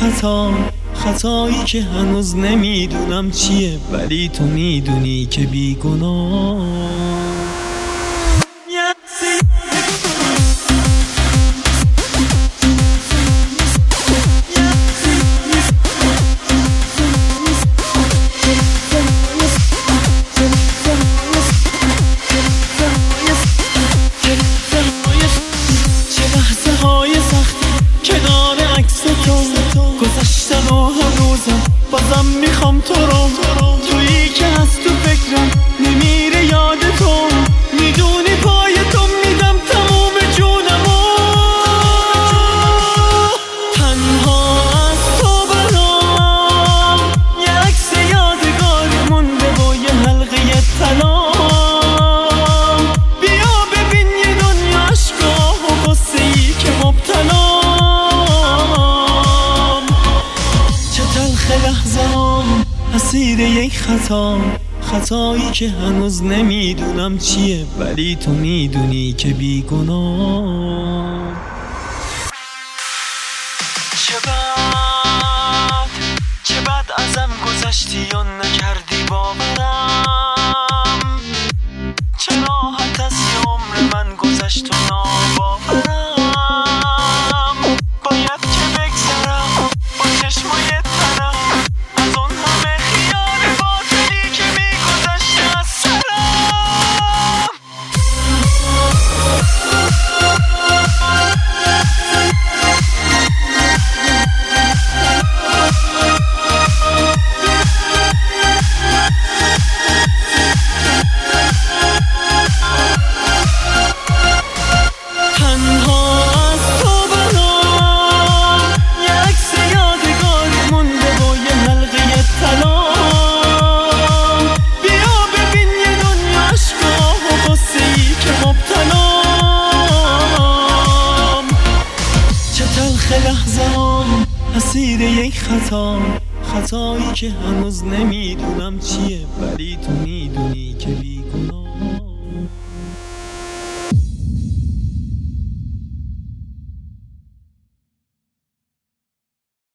خطا، خطایی که هنوز نمیدونم چیه، ولی تو میدونی که بیگناه. گذشتن و هنوزم بازم میخوام تو رو، تویی که هست تو فکرم نمیره یاد تو، میدونی پای تو میدم تموم جونمو. تنها از تو برام یه عکس یادگار مونده با یه حلقه طلا، بیا ببین یه دنیا عشقا و غصه‌ای که مبتلا. لحظه‌ام اسیر یک خطا، خطایی که هنوز نمیدونم چیه، ولی تو میدونی که بیگناه. چه بد ازم گذشتی و نکردی باورم، چه راحت از یه عمر من گذشت و ناباورم. باید که بگذرم با چشمای لحظه‌ام اسیر یک خطا، خطایی که هنوز نمیدونم چیه، ولی تو میدونی که